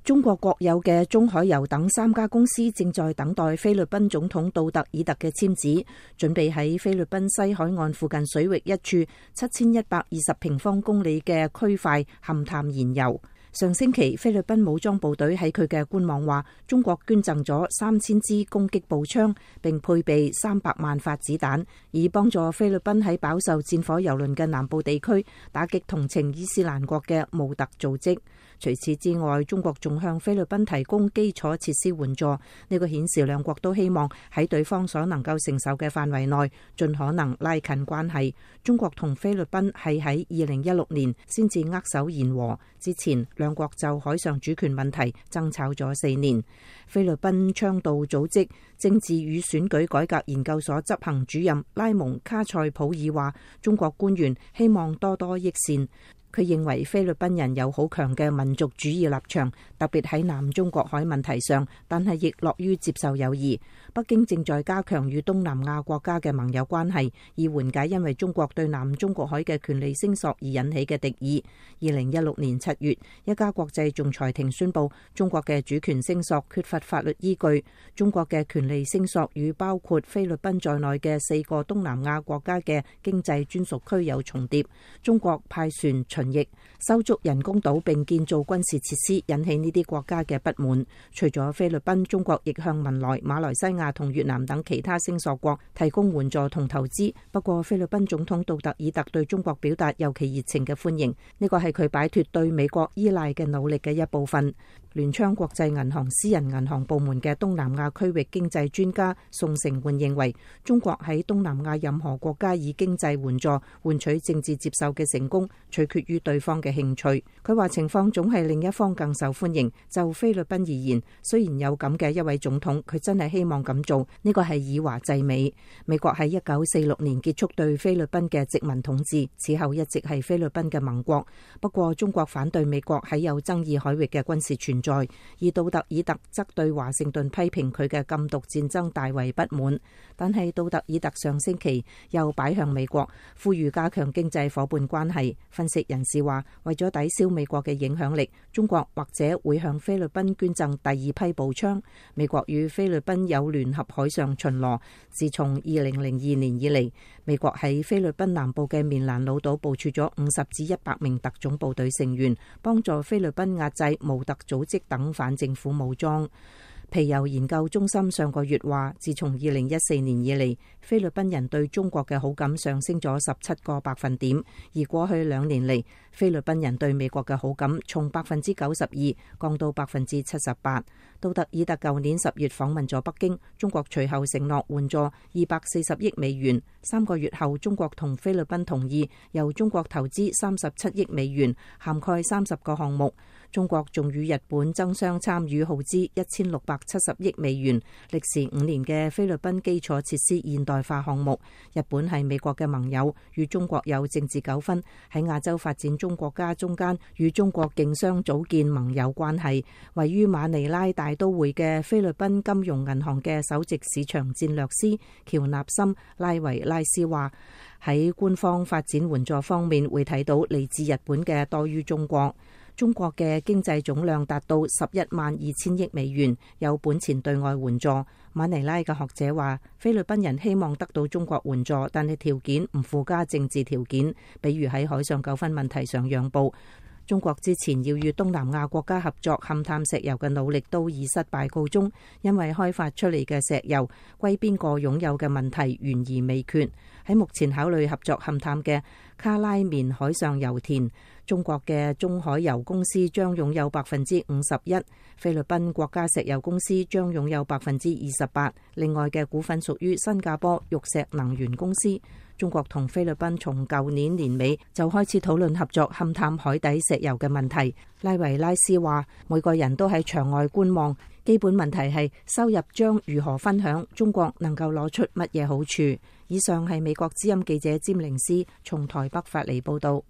中國國有嘅中海油等3家公司正在等待菲律賓總統杜特爾特嘅簽字，準備喺菲律賓西海岸附近水域一處7120平方公里嘅區塊勘探燃油。上星期，菲律賓武裝部隊喺佢嘅官網話，中國捐贈咗3000支攻擊步槍，並配備300萬發子彈，以幫助菲律賓喺飽受戰火蹂躪嘅南部地區打擊同情伊斯蘭國嘅穆特組織。除此之外，中國仲向菲律賓提供基礎設施援助，呢個顯示兩國都希望喺對方所能夠承受嘅範圍內，盡可能拉近關係。中國同菲律賓係喺2016年先至握手言和，之前兩國就海上主權問題爭吵咗4年。菲律賓倡導組織政治與選舉改革研究所執行主任拉蒙卡塞普爾話，中國官員希望多多益善。佢認為菲律賓人有好強嘅民族主義立場，特別喺南中國海問題上，但係亦樂於接受友誼。北京正在加強與東南亞國家嘅盟友關係，以緩解因為中國對南中國海嘅權利聲索而引起嘅敵意。2016年7月，一家國際仲裁庭宣布，中國嘅主權聲索缺乏法律依據。中國嘅權利聲索與包括菲律賓在內嘅4個東南亞國家嘅經濟專屬區有重疊。中國派船巡弋、修築人工島並建造軍事設施，引起呢啲國家嘅不滿。除咗菲律賓，中國亦向文萊、馬來西亞同越南等其他聲索國提供援助同投資。不過，菲律賓總統杜特爾特對中國表達尤其熱情嘅歡迎，呢個係佢擺脫對美國依賴嘅努力嘅一部分。聯昌國際銀行私人銀行部門嘅東南亞區域經濟專家宋成煥認為，中國喺東南亞任何國家以經濟援助換取政治接受嘅成功，取決於對方嘅興趣。佢話情況總係另一方更受歡迎。就菲律賓而言，雖然有咁嘅一位總統，佢真係希望咁做，呢個係以華制美。美國喺1946年結束對菲律賓嘅殖民統治，此後一直係菲律賓嘅盟國。不過，中國反對美國喺有爭議海域嘅軍事存在，而杜特爾特則對華盛頓批評佢嘅禁毒戰爭大為不滿。但係杜特爾特上星期又擺向美國，呼籲加強經濟夥伴關係。分析人士話，為咗抵消美國嘅影響力，中國或者會向菲律賓捐贈第2批步槍。美國與菲律賓有聯合海上巡邏，自從2002年以嚟，美國喺菲律賓南部嘅棉蘭老島部署咗50至100名特種部隊成員，幫助菲律賓壓制穆特組織等反政府武裝。皮尤研究中心上個月話，自從2014年以嚟，菲律賓人對中國嘅好感上升咗17個百分點，而過去2年嚟，菲律賓人對美國嘅好感從92%降到78%。杜特爾特舊年10月訪問咗北京，中國隨後承諾援助240億美元。3個月後，中國同菲律賓同意由中國投資37億美元，涵蓋30個項目。中國仲與日本爭相參與耗資1670億美元、歷時5年嘅菲律賓基礎設施現代化項目。日本係美國嘅盟友，與中國有政治糾紛，喺亞洲發展中國家中間與中國競相組建盟友關係。位於馬尼拉大都會嘅菲律賓金融銀行嘅首席市場戰略師喬納森拉維拉斯話，喺官方發展援助方面會睇到嚟自日本嘅多於中國。中國嘅經濟總量達到112000億美元，有本錢對外援助。馬尼拉嘅學者話，菲律賓人希望得到中國援助，但係條件唔附加政治條件，比如喺海上糾紛問題上讓步。中國之前要與東南亞國家合作勘探石油嘅努力都以失敗告終，因為開發出嚟嘅石油歸邊個擁有嘅問題懸而未決。喺目前考慮合作勘探嘅卡拉棉海上油田，中國嘅中海油公司將擁有51%，菲律賓國家石油公司將擁有28%，另外嘅股份屬於新加坡玉石能源公司。中國同菲律賓從舊年年尾就開始討論合作勘探海底石油嘅問題。拉維拉斯話，每個人都喺場外觀望，基本問題係收入將如何分享，中國能夠攞出乜嘢好處。以上係美國之音記者詹玲斯從台北發嚟報道。